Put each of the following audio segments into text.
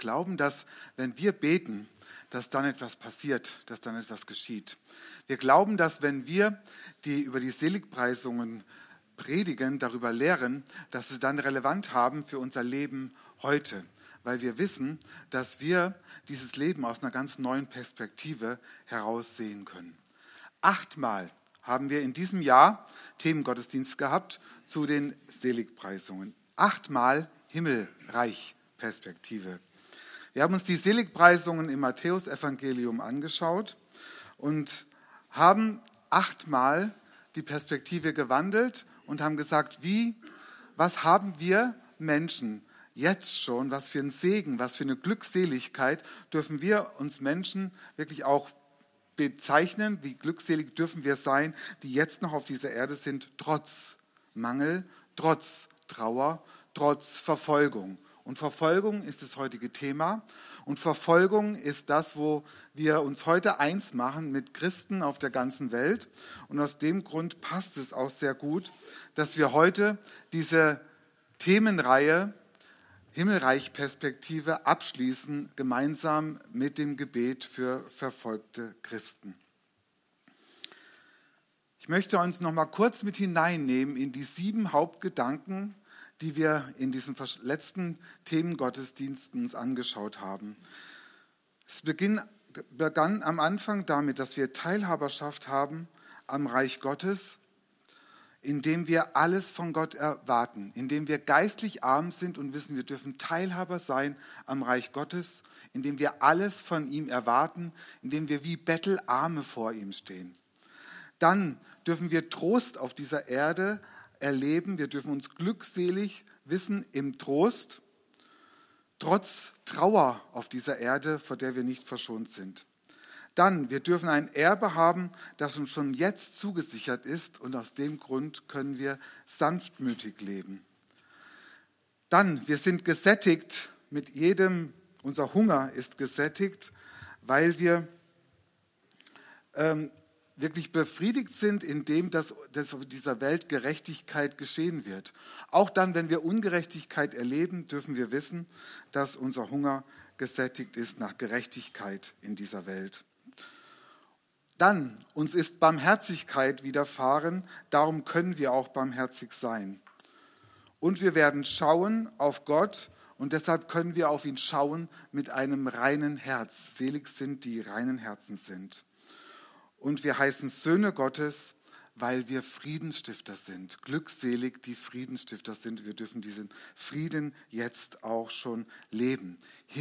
glauben, dass wenn wir beten, dass dann etwas passiert, dass dann etwas geschieht. Wir glauben, dass wenn wir über die Seligpreisungen predigen, darüber lehren, dass sie dann relevant haben für unser Leben heute, weil wir wissen, dass wir dieses Leben aus einer ganz neuen Perspektive heraus sehen können. 8-mal haben wir in diesem Jahr Themengottesdienst gehabt zu den Seligpreisungen. 8-mal Himmelreich-Perspektive. Wir haben uns die Seligpreisungen im Matthäusevangelium angeschaut und haben 8-mal die Perspektive gewandelt und haben gesagt, was haben wir Menschen jetzt schon, was für ein Segen, was für eine Glückseligkeit dürfen wir uns Menschen wirklich auch bezeichnen, wie glückselig dürfen wir sein, die jetzt noch auf dieser Erde sind, trotz Mangel, trotz Trauer, trotz Verfolgung. Und Verfolgung ist das heutige Thema. Und Verfolgung ist das, wo wir uns heute eins machen mit Christen auf der ganzen Welt. Und aus dem Grund passt es auch sehr gut, dass wir heute diese Themenreihe Himmelreich-Perspektive abschließen, gemeinsam mit dem Gebet für verfolgte Christen. Ich möchte uns noch mal kurz mit hineinnehmen in die 7 Hauptgedanken, die wir in diesen letzten Themengottesdiensten uns angeschaut haben. Es begann am Anfang damit, dass wir Teilhaberschaft haben am Reich Gottes, indem wir alles von Gott erwarten, indem wir geistlich arm sind und wissen, wir dürfen Teilhaber sein am Reich Gottes, indem wir alles von ihm erwarten, indem wir wie Bettelarme vor ihm stehen. Dann dürfen wir Trost auf dieser Erde erleben, wir dürfen uns glückselig wissen im Trost, trotz Trauer auf dieser Erde, vor der wir nicht verschont sind. Dann, wir dürfen ein Erbe haben, das uns schon jetzt zugesichert ist und aus dem Grund können wir sanftmütig leben. Dann, wir sind gesättigt mit jedem, unser Hunger ist gesättigt, weil wir wirklich befriedigt sind, indem dass auf dieser Welt Gerechtigkeit geschehen wird. Auch dann, wenn wir Ungerechtigkeit erleben, dürfen wir wissen, dass unser Hunger gesättigt ist nach Gerechtigkeit in dieser Welt. Dann, uns ist Barmherzigkeit widerfahren, darum können wir auch barmherzig sein. Und wir werden schauen auf Gott und deshalb können wir auf ihn schauen mit einem reinen Herz. Selig sind, die reinen Herzen sind. Und wir heißen Söhne Gottes, weil wir Friedensstifter sind. Glückselig, die Friedensstifter sind. Wir dürfen diesen Frieden jetzt auch schon leben.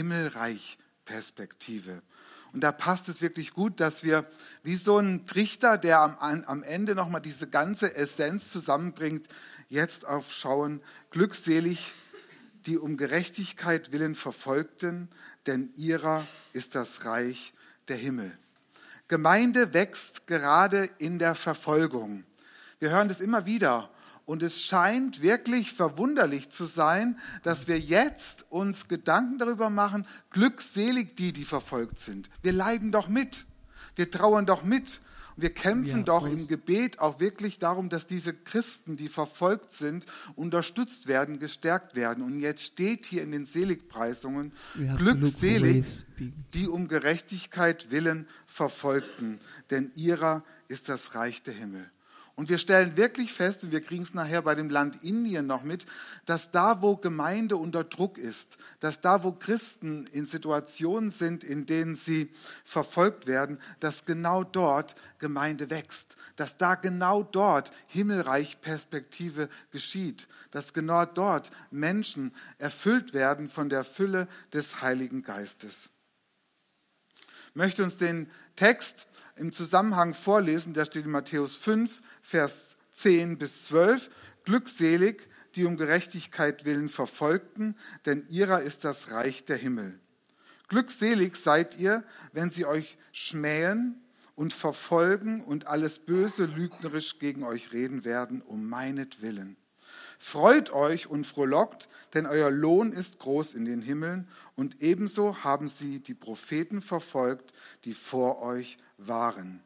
Himmelreich-Perspektive. Und da passt es wirklich gut, dass wir wie so ein Trichter, der am Ende nochmal diese ganze Essenz zusammenbringt, jetzt aufschauen. Glückselig, die um Gerechtigkeit willen Verfolgten, denn ihrer ist das Reich der Himmel. Gemeinde wächst gerade in der Verfolgung. Wir hören das immer wieder. Und es scheint wirklich verwunderlich zu sein, dass wir jetzt uns Gedanken darüber machen, glückselig die verfolgt sind. Wir leiden doch mit. Wir trauern doch mit. Und wir kämpfen doch im Gebet auch wirklich darum, dass diese Christen, die verfolgt sind, unterstützt werden, gestärkt werden. Und jetzt steht hier in den Seligpreisungen, glückselig, die um Gerechtigkeit willen Verfolgten, denn ihrer ist das Reich der Himmel. Und wir stellen wirklich fest, und wir kriegen es nachher bei dem Land Indien noch mit, dass da, wo Gemeinde unter Druck ist, dass da, wo Christen in Situationen sind, in denen sie verfolgt werden, dass genau dort Gemeinde wächst, dass da genau dort Himmelreich-Perspektive geschieht, dass genau dort Menschen erfüllt werden von der Fülle des Heiligen Geistes. Ich möchte uns den Text im Zusammenhang vorlesen, der steht in Matthäus 5, Vers 10 bis 12. Glückselig, die um Gerechtigkeit willen Verfolgten, denn ihrer ist das Reich der Himmel. Glückselig seid ihr, wenn sie euch schmähen und verfolgen und alles Böse lügnerisch gegen euch reden werden, um meinetwillen. Freut euch und frohlockt, denn euer Lohn ist groß in den Himmeln und ebenso haben sie die Propheten verfolgt, die vor euch waren.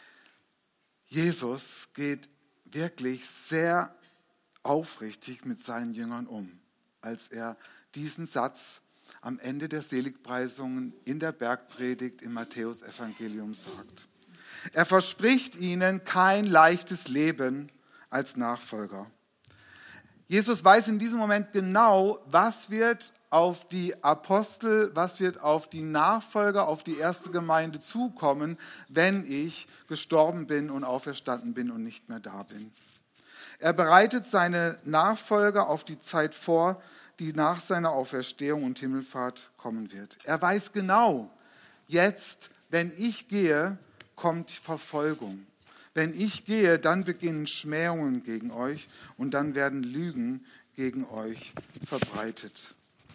Jesus geht wirklich sehr aufrichtig mit seinen Jüngern um, als er diesen Satz am Ende der Seligpreisungen in der Bergpredigt im Matthäusevangelium sagt. Er verspricht ihnen kein leichtes Leben als Nachfolger. Jesus weiß in diesem Moment genau, was wird auf die Apostel, was wird auf die Nachfolger, auf die erste Gemeinde zukommen, wenn ich gestorben bin und auferstanden bin und nicht mehr da bin. Er bereitet seine Nachfolger auf die Zeit vor, die nach seiner Auferstehung und Himmelfahrt kommen wird. Er weiß genau, jetzt, wenn ich gehe, kommt Verfolgung. Wenn ich gehe, dann beginnen Schmähungen gegen euch und dann werden Lügen gegen euch verbreitet.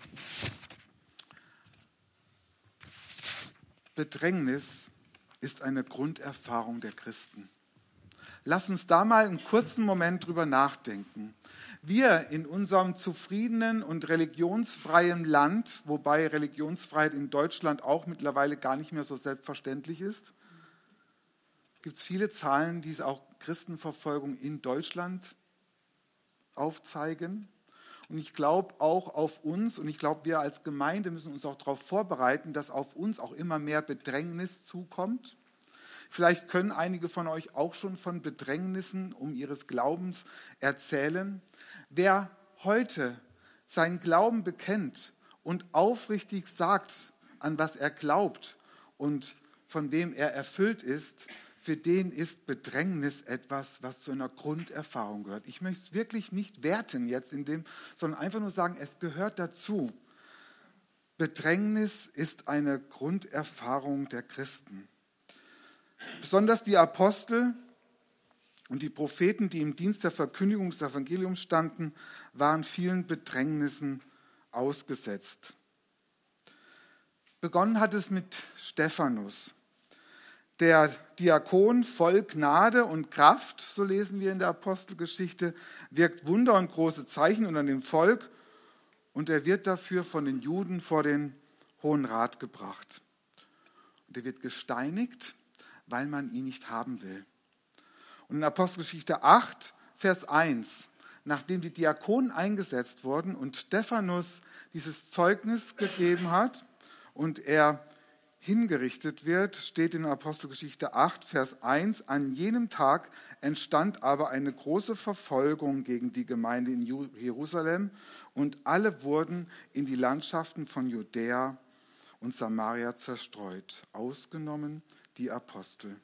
Bedrängnis ist eine Grunderfahrung der Christen. Lass uns da mal einen kurzen Moment drüber nachdenken. Wir in unserem zufriedenen und religionsfreien Land, wobei Religionsfreiheit in Deutschland auch mittlerweile gar nicht mehr so selbstverständlich ist, gibt es viele Zahlen, die auch Christenverfolgung in Deutschland aufzeigen. Und ich glaube auch auf uns, und ich glaube, wir als Gemeinde müssen uns auch darauf vorbereiten, dass auf uns auch immer mehr Bedrängnis zukommt. Vielleicht können einige von euch auch schon von Bedrängnissen um ihres Glaubens erzählen. Wer heute seinen Glauben bekennt und aufrichtig sagt, an was er glaubt und von wem er erfüllt ist, für den ist Bedrängnis etwas, was zu einer Grunderfahrung gehört. Ich möchte es wirklich nicht werten jetzt in dem, sondern einfach nur sagen, es gehört dazu. Bedrängnis ist eine Grunderfahrung der Christen. Besonders die Apostel und die Propheten, die im Dienst der Verkündigung des Evangeliums standen, waren vielen Bedrängnissen ausgesetzt. Begonnen hat es mit Stephanus. Der Diakon voll Gnade und Kraft, so lesen wir in der Apostelgeschichte, wirkt Wunder und große Zeichen unter dem Volk und er wird dafür von den Juden vor den Hohen Rat gebracht. Und er wird gesteinigt, weil man ihn nicht haben will. Und in Apostelgeschichte 8, Vers 1, nachdem die Diakonen eingesetzt wurden und Stephanus dieses Zeugnis gegeben hat und er hingerichtet wird, steht in Apostelgeschichte 8, Vers 1, an jenem Tag entstand aber eine große Verfolgung gegen die Gemeinde in Jerusalem und alle wurden in die Landschaften von Judäa und Samaria zerstreut, ausgenommen die Apostel.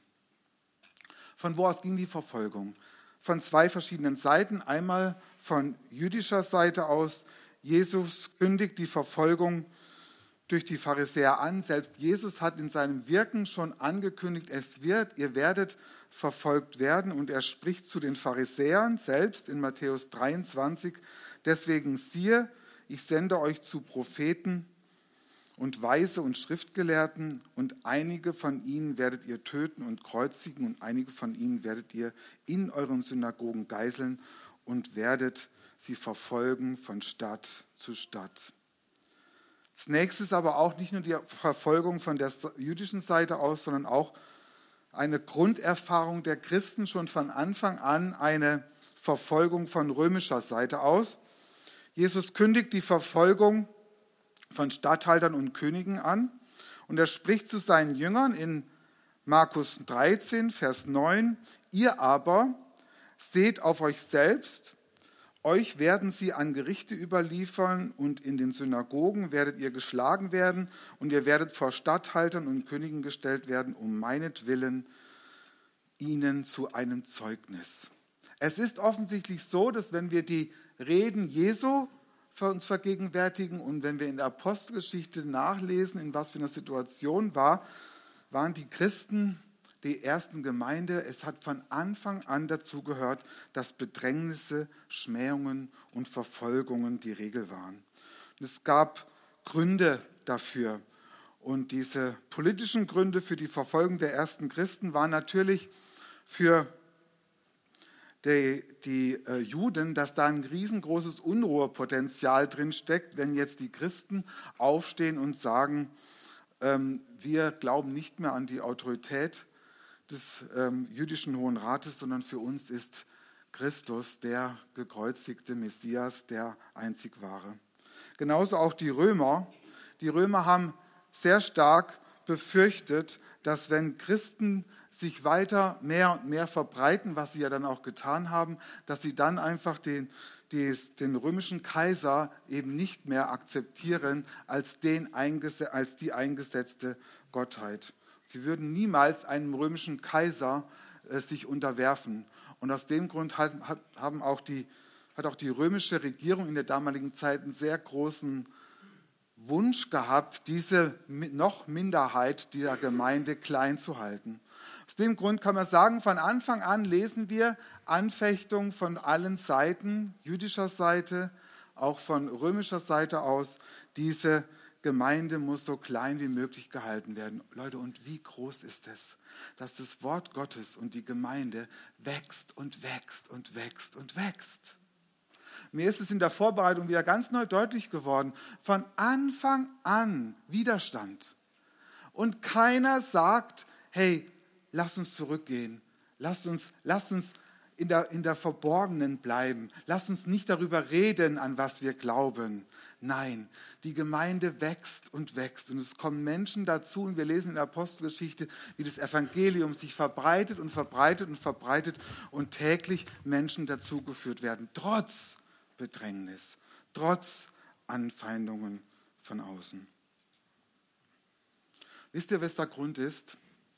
Von wo aus ging die Verfolgung? Von zwei verschiedenen Seiten. Einmal von jüdischer Seite aus. Jesus kündigt die Verfolgung durch die Pharisäer an. Selbst Jesus hat in seinem Wirken schon angekündigt, ihr werdet verfolgt werden. Und er spricht zu den Pharisäern selbst in Matthäus 23. Deswegen siehe, ich sende euch zu Propheten und Weise und Schriftgelehrten und einige von ihnen werdet ihr töten und kreuzigen und einige von ihnen werdet ihr in euren Synagogen geißeln und werdet sie verfolgen von Stadt zu Stadt. Als nächstes aber auch nicht nur die Verfolgung von der jüdischen Seite aus, sondern auch eine Grunderfahrung der Christen schon von Anfang an, eine Verfolgung von römischer Seite aus. Jesus kündigt die Verfolgung von Statthaltern und Königen an und er spricht zu seinen Jüngern in Markus 13, Vers 9, ihr aber seht auf euch selbst, euch werden sie an Gerichte überliefern und in den Synagogen werdet ihr geschlagen werden und ihr werdet vor Statthaltern und Königen gestellt werden, um meinetwillen ihnen zu einem Zeugnis. Es ist offensichtlich so, dass wenn wir die Reden Jesu für uns vergegenwärtigen und wenn wir in der Apostelgeschichte nachlesen, in was für einer Situation waren die Christen, die ersten Gemeinde, es hat von Anfang an dazu gehört, dass Bedrängnisse, Schmähungen und Verfolgungen die Regel waren. Und es gab Gründe dafür. Und diese politischen Gründe für die Verfolgung der ersten Christen waren natürlich für die Juden, dass da ein riesengroßes Unruhepotenzial drin steckt, wenn jetzt die Christen aufstehen und sagen, wir glauben nicht mehr an die Autorität des jüdischen Hohen Rates, sondern für uns ist Christus der gekreuzigte Messias, der einzig wahre. Genauso auch die Römer, Die Römer haben sehr stark befürchtet, dass wenn Christen sich weiter mehr und mehr verbreiten, was sie ja dann auch getan haben, dass sie dann einfach den römischen Kaiser eben nicht mehr akzeptieren als die eingesetzte Gottheit. Sie würden niemals einem römischen Kaiser sich unterwerfen. Und aus dem Grund hat auch die römische Regierung in der damaligen Zeit einen sehr großen Wunsch gehabt, diese noch Minderheit dieser Gemeinde klein zu halten. Aus dem Grund kann man sagen, von Anfang an lesen wir Anfechtungen von allen Seiten, jüdischer Seite, auch von römischer Seite aus. Diese Gemeinde muss so klein wie möglich gehalten werden. Leute, und wie groß ist es, dass das Wort Gottes und die Gemeinde wächst und wächst und wächst und wächst. Mir ist es in der Vorbereitung wieder ganz neu deutlich geworden, von Anfang an Widerstand. Und keiner sagt, hey, lass uns zurückgehen, lass uns in der Verborgenen bleiben, lass uns nicht darüber reden, an was wir glauben. Nein, die Gemeinde wächst und wächst und es kommen Menschen dazu und wir lesen in der Apostelgeschichte, wie das Evangelium sich verbreitet und verbreitet und verbreitet und täglich Menschen dazugeführt werden, trotz Bedrängnis, trotz Anfeindungen von außen. Wisst ihr, was der Grund ist?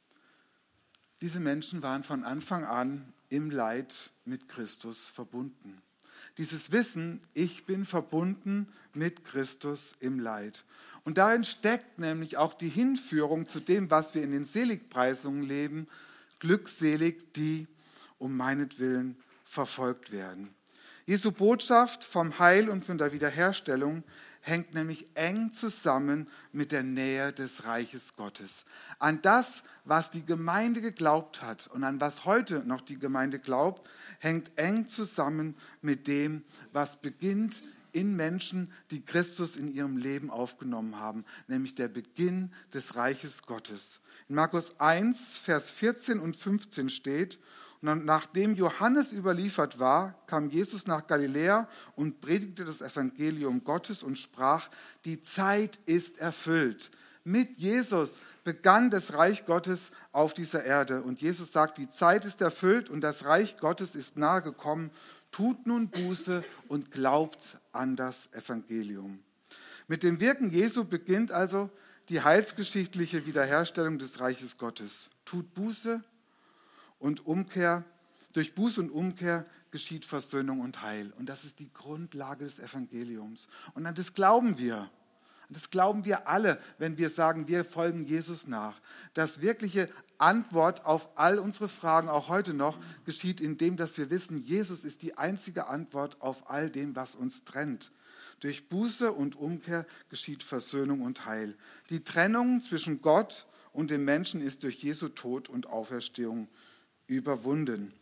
Diese Menschen waren von Anfang an im Leid mit Christus verbunden. Dieses Wissen, ich bin verbunden mit Christus im Leid. Und darin steckt nämlich auch die Hinführung zu dem, was wir in den Seligpreisungen leben, glückselig, die um meinetwillen verfolgt werden. Jesu Botschaft vom Heil und von der Wiederherstellung hängt nämlich eng zusammen mit der Nähe des Reiches Gottes. An das, was die Gemeinde geglaubt hat und an was heute noch die Gemeinde glaubt, hängt eng zusammen mit dem, was beginnt in Menschen, die Christus in ihrem Leben aufgenommen haben, nämlich der Beginn des Reiches Gottes. In Markus 1, Vers 14 und 15 steht: Und nachdem Johannes überliefert war, kam Jesus nach Galiläa und predigte das Evangelium Gottes und sprach, die Zeit ist erfüllt. Mit Jesus begann das Reich Gottes auf dieser Erde. Und Jesus sagt, die Zeit ist erfüllt und das Reich Gottes ist nahe gekommen. Tut nun Buße und glaubt an das Evangelium. Mit dem Wirken Jesu beginnt also die heilsgeschichtliche Wiederherstellung des Reiches Gottes. Tut Buße und Umkehr, durch Buße und Umkehr geschieht Versöhnung und Heil. Und das ist die Grundlage des Evangeliums. Und an das glauben wir. Und das glauben wir alle, wenn wir sagen, wir folgen Jesus nach. Das wirkliche Antwort auf all unsere Fragen, auch heute noch, geschieht in dem, dass wir wissen, Jesus ist die einzige Antwort auf all dem, was uns trennt. Durch Buße und Umkehr geschieht Versöhnung und Heil. Die Trennung zwischen Gott und dem Menschen ist durch Jesu Tod und Auferstehung überwunden.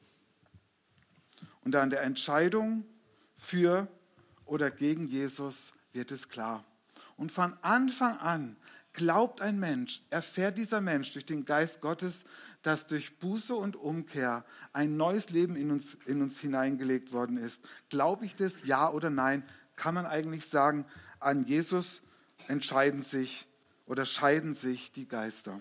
Und an der Entscheidung für oder gegen Jesus wird es klar. Und von Anfang an glaubt ein Mensch, erfährt dieser Mensch durch den Geist Gottes, dass durch Buße und Umkehr ein neues Leben in uns hineingelegt worden ist. Glaube ich das, ja oder nein? Kann man eigentlich sagen, an Jesus scheiden sich die Geister.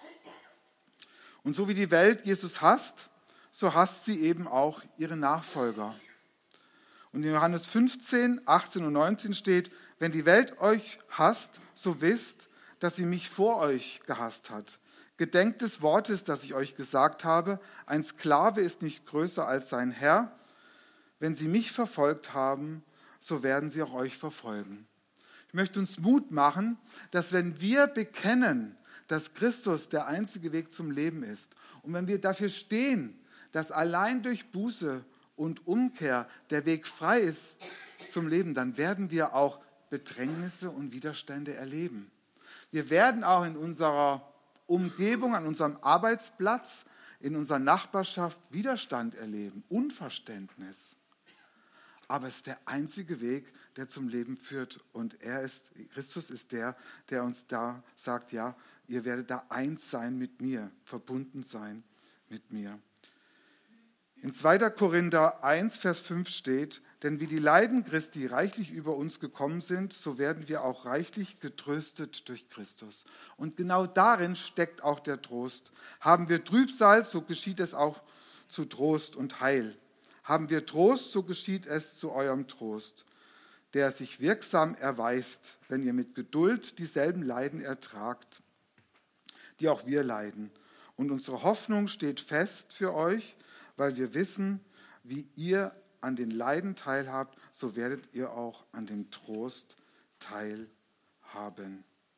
Und so wie die Welt Jesus hasst, so hasst sie eben auch ihre Nachfolger. Und in Johannes 15, 18 und 19 steht, wenn die Welt euch hasst, so wisst, dass sie mich vor euch gehasst hat. Gedenkt des Wortes, das ich euch gesagt habe, ein Sklave ist nicht größer als sein Herr. Wenn sie mich verfolgt haben, so werden sie auch euch verfolgen. Ich möchte uns Mut machen, dass wenn wir bekennen, dass Christus der einzige Weg zum Leben ist und wenn wir dafür stehen, dass allein durch Buße und Umkehr der Weg frei ist zum Leben, dann werden wir auch Bedrängnisse und Widerstände erleben. Wir werden auch in unserer Umgebung, an unserem Arbeitsplatz, in unserer Nachbarschaft Widerstand erleben, Unverständnis. Aber es ist der einzige Weg, der zum Leben führt. Und Christus ist der uns da sagt, ja, ihr werdet da eins sein mit mir, verbunden sein mit mir. In 2. Korinther 1, Vers 5 steht, denn wie die Leiden Christi reichlich über uns gekommen sind, so werden wir auch reichlich getröstet durch Christus. Und genau darin steckt auch der Trost. Haben wir Trübsal, so geschieht es auch zu Trost und Heil. Haben wir Trost, so geschieht es zu eurem Trost, der sich wirksam erweist, wenn ihr mit Geduld dieselben Leiden ertragt, die auch wir leiden. Und unsere Hoffnung steht fest für euch, weil wir wissen, wie ihr an den Leiden teilhabt, so werdet ihr auch an dem Trost teilhaben.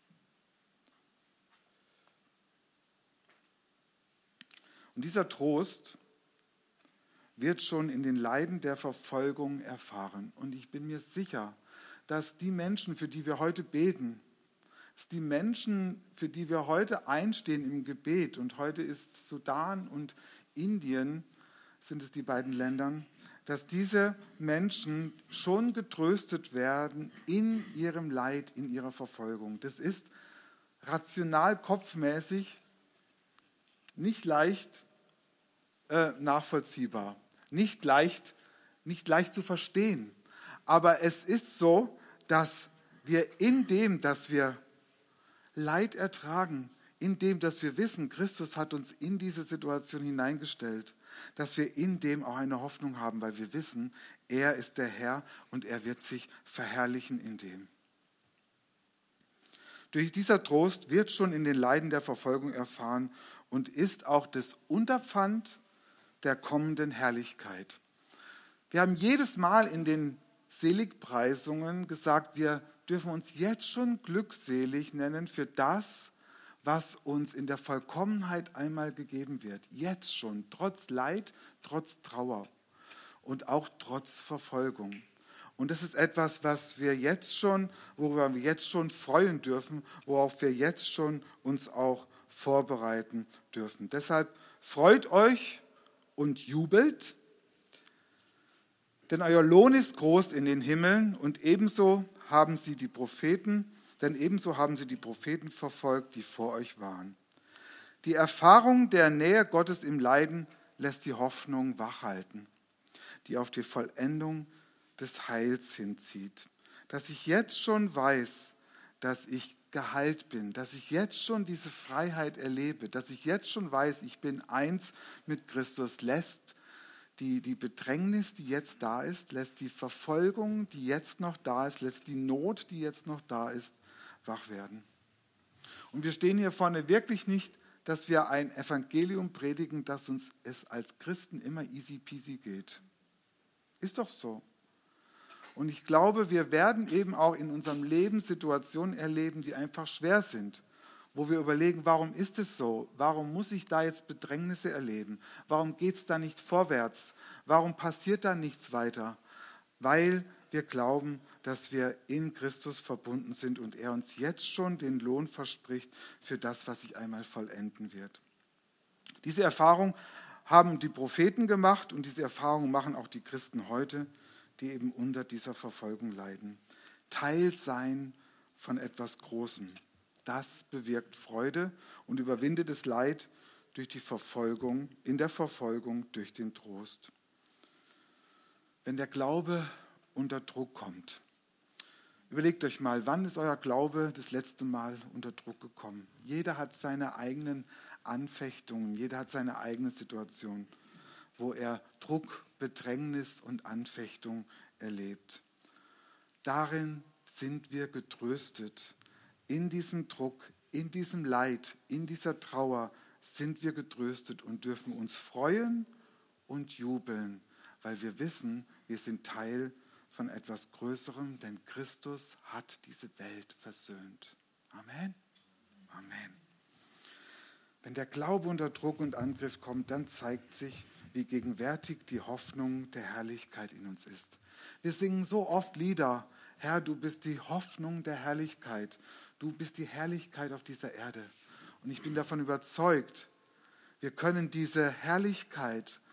Und dieser Trost wird schon in den Leiden der Verfolgung erfahren. Und ich bin mir sicher, dass die Menschen, für die wir heute beten, dass die Menschen, für die wir heute einstehen im Gebet, und heute ist Sudan und Indien, sind es die beiden Länder, dass diese Menschen schon getröstet werden in ihrem Leid, in ihrer Verfolgung. Das ist rational, kopfmäßig nicht leicht nachvollziehbar, nicht leicht zu verstehen. Aber es ist so, dass wir in dem, dass wir Leid ertragen, in dem, dass wir wissen, Christus hat uns in diese Situation hineingestellt, dass wir in dem auch eine Hoffnung haben, weil wir wissen, er ist der Herr und er wird sich verherrlichen in dem. Durch dieser Trost wird schon in den Leiden der Verfolgung erfahren und ist auch das Unterpfand der kommenden Herrlichkeit. Wir haben jedes Mal in den Seligpreisungen gesagt, wir dürfen uns jetzt schon glückselig nennen für das, was uns in der Vollkommenheit einmal gegeben wird. Jetzt schon, trotz Leid, trotz Trauer und auch trotz Verfolgung. Und das ist etwas, was wir jetzt schon, worüber wir jetzt schon freuen dürfen, worauf wir jetzt schon uns auch vorbereiten dürfen. Deshalb freut euch und jubelt, denn euer Lohn ist groß in den Himmeln und ebenso haben sie die Propheten verfolgt, die vor euch waren. Die Erfahrung der Nähe Gottes im Leiden lässt die Hoffnung wachhalten, die auf die Vollendung des Heils hinzieht. Dass ich jetzt schon weiß, dass ich geheilt bin, dass ich jetzt schon diese Freiheit erlebe, dass ich jetzt schon weiß, ich bin eins mit Christus, lässt die Bedrängnis, die jetzt da ist, lässt die Verfolgung, die jetzt noch da ist, lässt die Not, die jetzt noch da ist, wach werden. Und wir stehen hier vorne wirklich nicht, dass wir ein Evangelium predigen, dass uns es als Christen immer easy peasy geht. Ist doch so. Und ich glaube, wir werden eben auch in unserem Leben Situationen erleben, die einfach schwer sind, wo wir überlegen, warum ist es so? Warum muss ich da jetzt Bedrängnisse erleben? Warum geht es da nicht vorwärts? Warum passiert da nichts weiter? Weil wir glauben, dass wir in Christus verbunden sind und er uns jetzt schon den Lohn verspricht für das, was sich einmal vollenden wird. Diese Erfahrung haben die Propheten gemacht und diese Erfahrung machen auch die Christen heute, die eben unter dieser Verfolgung leiden. Teil sein von etwas Großem. Das bewirkt Freude und überwindet das Leid durch die Verfolgung, in der Verfolgung durch den Trost. Wenn der Glaube unter Druck kommt, überlegt euch mal, wann ist euer Glaube das letzte Mal unter Druck gekommen? Jeder hat seine eigenen Anfechtungen, jeder hat seine eigene Situation, wo er Druck, Bedrängnis und Anfechtung erlebt. Darin sind wir getröstet. In diesem Druck, in diesem Leid, in dieser Trauer sind wir getröstet und dürfen uns freuen und jubeln, weil wir wissen, wir sind Teil von etwas Größerem, denn Christus hat diese Welt versöhnt. Amen. Amen. Wenn der Glaube unter Druck und Angriff kommt, dann zeigt sich, wie gegenwärtig die Hoffnung der Herrlichkeit in uns ist. Wir singen so oft Lieder, Herr, du bist die Hoffnung der Herrlichkeit. Du bist die Herrlichkeit auf dieser Erde. Und ich bin davon überzeugt, wir können diese Herrlichkeit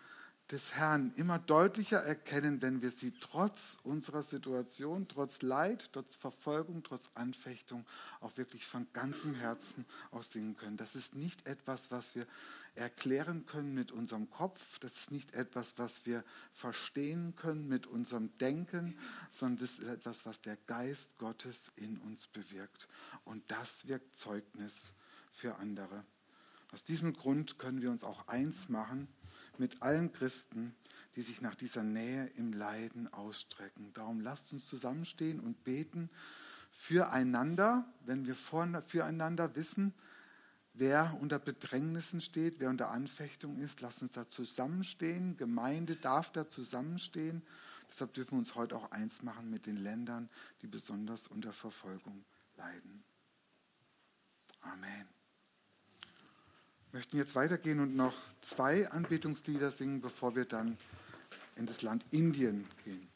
des Herrn immer deutlicher erkennen, wenn wir sie trotz unserer Situation, trotz Leid, trotz Verfolgung, trotz Anfechtung auch wirklich von ganzem Herzen aussingen können. Das ist nicht etwas, was wir erklären können mit unserem Kopf, das ist nicht etwas, was wir verstehen können mit unserem Denken, sondern das ist etwas, was der Geist Gottes in uns bewirkt. Und das wirkt Zeugnis für andere. Aus diesem Grund können wir uns auch eins machen mit allen Christen, die sich nach dieser Nähe im Leiden ausstrecken. Darum lasst uns zusammenstehen und beten füreinander, wenn wir füreinander wissen, wer unter Bedrängnissen steht, wer unter Anfechtung ist. Lasst uns da zusammenstehen. Gemeinde darf da zusammenstehen. Deshalb dürfen wir uns heute auch eins machen mit den Ländern, die besonders unter Verfolgung leiden. Amen. Wir möchten jetzt weitergehen und noch 2 Anbetungslieder singen, bevor wir dann in das Land Indien gehen.